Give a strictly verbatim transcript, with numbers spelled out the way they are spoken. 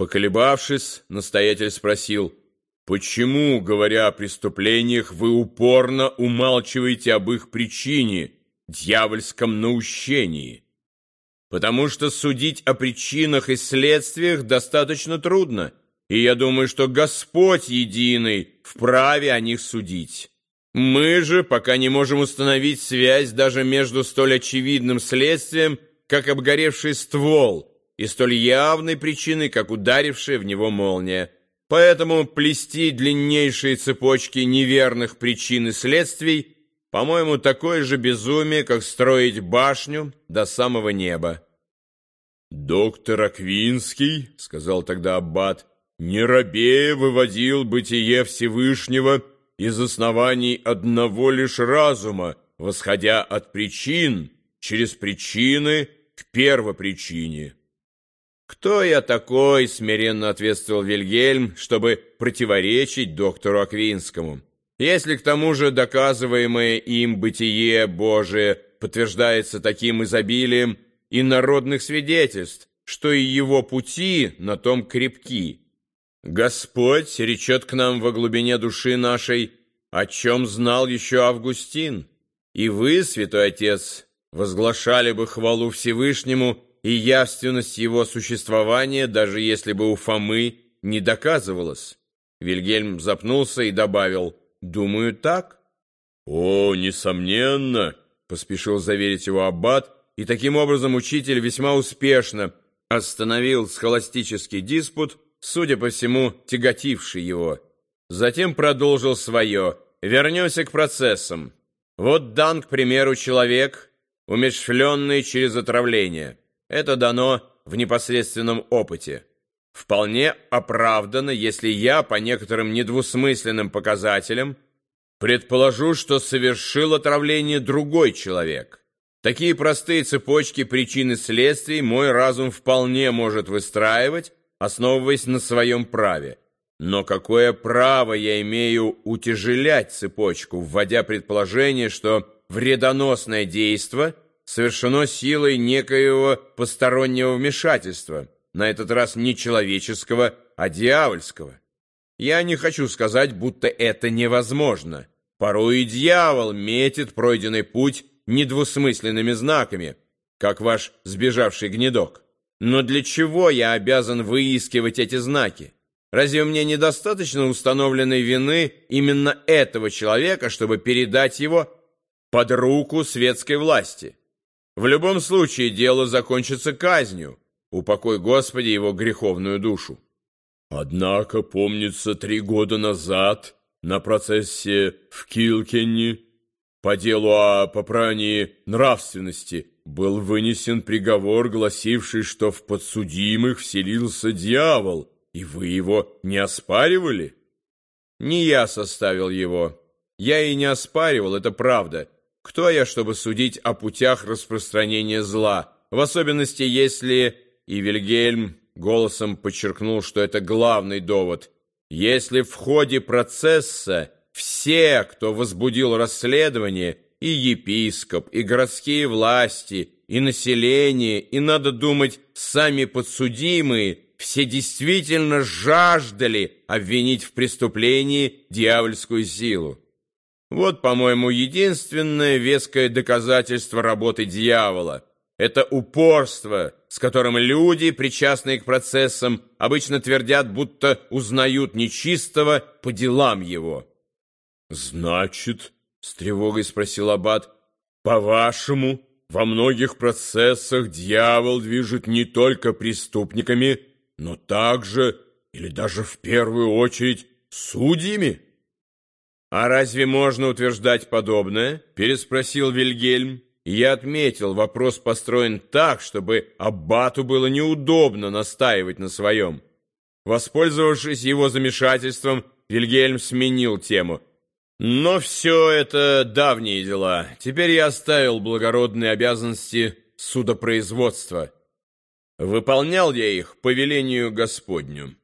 Поколебавшись, настоятель спросил: «Почему, говоря о преступлениях, вы упорно умалчиваете об их причине, дьявольском наущении?» «Потому что судить о причинах и следствиях достаточно трудно, и я думаю, что Господь единый вправе о них судить. Мы же пока не можем установить связь даже между столь очевидным следствием, как обгоревший ствол, и столь явной причиной, как ударившая в него молния. Поэтому плести длиннейшие цепочки неверных причин и следствий, по-моему, такое же безумие, как строить башню до самого неба». «Доктор Аквинский, — сказал тогда аббат, — не робея выводил бытие Всевышнего из оснований одного лишь разума, восходя от причин через причины к первопричине». «Кто я такой, — смиренно ответствовал Вильгельм, — чтобы противоречить доктору Аквинскому? Если к тому же доказываемое им бытие Божие подтверждается таким изобилием и народных свидетельств, что и его пути на том крепки. Господь речет к нам во глубине души нашей, о чем знал еще Августин, и вы, святой отец, возглашали бы хвалу Всевышнему и явственность его существования, даже если бы у Фомы не доказывалось». Вильгельм запнулся и добавил: «Думаю, так». «О, несомненно!» — поспешил заверить его аббат, и таким образом учитель весьма успешно остановил схоластический диспут, судя по всему, тяготивший его. Затем продолжил свое: «Вернемся к процессам. Вот дан, к примеру, человек, умерщвленный через отравление. Это дано в непосредственном опыте. Вполне оправдано, если я, по некоторым недвусмысленным показателям, предположу, что совершил отравление другой человек. Такие простые цепочки причин и следствий мой разум вполне может выстраивать, основываясь на своем праве. Но какое право я имею утяжелять цепочку, вводя предположение, что вредоносное действо совершено силой некоего постороннего вмешательства, на этот раз не человеческого, а дьявольского? Я не хочу сказать, будто это невозможно. Порой и дьявол метит пройденный путь недвусмысленными знаками, как ваш сбежавший гнедок. Но для чего я обязан выискивать эти знаки? Разве мне недостаточно установленной вины именно этого человека, чтобы передать его под руку светской власти? В любом случае дело закончится казнью. Упокой, Господи, его греховную душу». «Однако, помнится, три года назад на процессе в Килкенне по делу о попрании нравственности был вынесен приговор, гласивший, что в подсудимых вселился дьявол, и вы его не оспаривали?» «Не я составил его. Я и не оспаривал, это правда. Кто я, чтобы судить о путях распространения зла, в особенности, если...» И Вильгельм голосом подчеркнул, что это главный довод: «если в ходе процесса все, кто возбудил расследование, и епископ, и городские власти, и население, и, надо думать, сами подсудимые, все действительно жаждали обвинить в преступлении дьявольскую силу. Вот, по-моему, единственное веское доказательство работы дьявола. Это упорство, с которым люди, причастные к процессам, обычно твердят, будто узнают нечистого по делам его». «Значит, — с тревогой спросил аббат, — по-вашему, во многих процессах дьявол движет не только преступниками, но также, или даже в первую очередь, судьями?» «А разве можно утверждать подобное?» — переспросил Вильгельм. Я отметил, вопрос построен так, чтобы аббату было неудобно настаивать на своем. Воспользовавшись его замешательством, Вильгельм сменил тему. «Но все это давние дела. Теперь я оставил благородные обязанности судопроизводства. Выполнял я их по велению Господню».